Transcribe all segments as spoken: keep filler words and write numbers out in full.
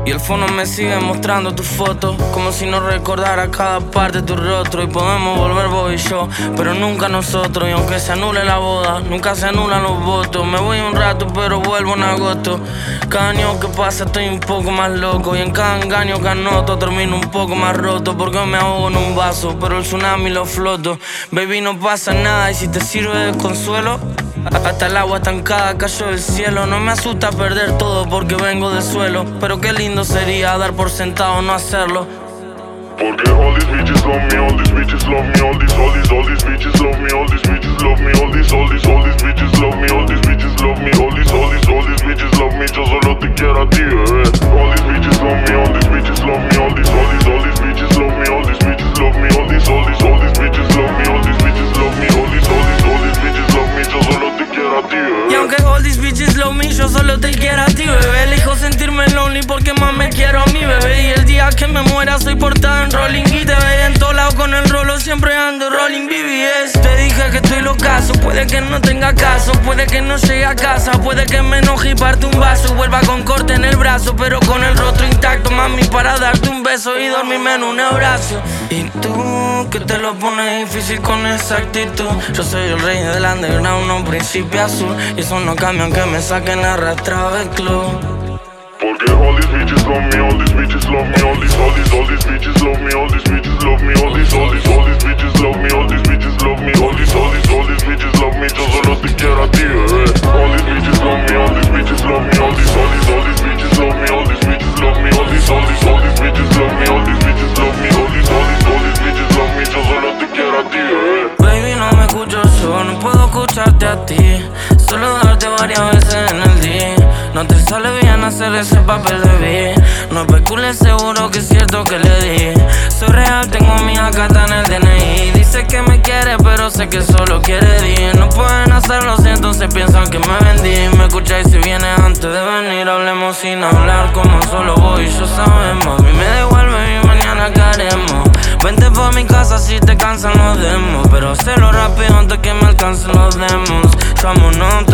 Y el fono me sigue mostrando tus fotos, como si no recordara cada parte de tu rostro. Y podemos volver vos y yo, pero nunca nosotros. Y aunque se anule la boda, nunca se anulan los votos. Me voy un rato pero vuelvo en agosto. Cada año que pasa estoy un poco más loco, y en cada engaño que anoto termino un poco más roto. Porque me ahogo en un vaso, pero el tsunami lo floto. Baby, no pasa nada, y si te sirve de consuelo, hasta el agua estancada cayó del cielo. No me asusta perder todo porque vengo del suelo, pero qué lindo sería dar por sentado no hacerlo. Porque all these bitches love me, all these bitches love me, all these, all these, all these bitches love me, all these bitches love me, all these, all these, all these bitches love me, all these bitches love me, all these, all these, all these bitches love me. Yo solo te quiero a ti, bebé. All these bitches love me, all these bitches love me, all these, all these, all these bitches love me, all these bitches love me, all these, all these, all these bitches love me, all these bitches love me, all these, all these, all these bitches love me. Yo solo te quiero a ti, bebé. Y aunque all these bitches love me, yo solo te quiero a ti, bebé. Elijo sentirme lonely porque más me quiero a mí, bebé. Y el día que me muera soy portada en Rolling y te ve en todo lado con el rolo, siempre ando Rolling B B S. Te dije que estoy locazo, puede que no tenga caso, puede que no llegue a casa, puede que me enoje y parte un vaso, vuelva con corte en el brazo, pero con el rostro intacto, mami, para darte un beso y dormirme en un abrazo. Y tú, que te lo pones difícil con esa actitud. Yo soy el rey del underground, no príncipe azul, y eso no cambia aunque me saquen arrastrado del club. Porque all these bitches love me, all these bitches love me, all these, all these, all these bitches love me, all these bitches love me, all these, all these, all these bitches love me, all these bitches love me, all these, all these, all these bitches love me. Yo solo te quiero a ti, bebé. All these bitches love me, all these bitches love me, all these, all these, all these bitches love me, all these bitches love me, all these, all these, all these bitches love me, all these bitches love me, all these, all these, all these bitches love me. Yo solo te quiero a ti, bebé. Baby, no me escucho yo, no puedo escucharte a ti, solo darte varias veces en el día. No te sale bien hacer ese papel de vi. No especules, seguro que es cierto que le di. Soy real, tengo mi acata en el D N I. Dice que me quiere, pero sé que solo quiere dir. No pueden hacerlo si entonces piensan que me vendí. Me escucháis si vienes antes de venir. Hablemos sin hablar, como solo vos y yo sabemos. A mí me da igual, baby, mañana qué haremos. Vente por mi casa si te cansan los demos, pero hazlo rápido antes que me alcancen los demos. Yo amo, no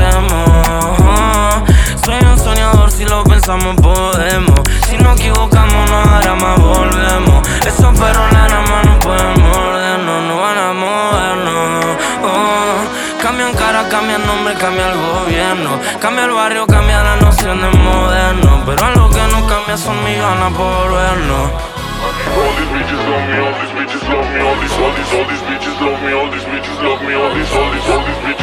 temo. Soy un soñador, si lo pensamos podemos. Si nos equivocamos no hará más, volvemos. Esos perros la rama no pueden mordernos, no van a movernos. Oh. Cambian cara, cambian nombre, cambia el gobierno, cambia el barrio, cambia la noción de moderno. Pero algo que no cambia son mis ganas por vernos. All these bitches love me, all these bitches love me, all these, all these, all these bitches love me, all these bitches love me, all these, all these, all these bitches.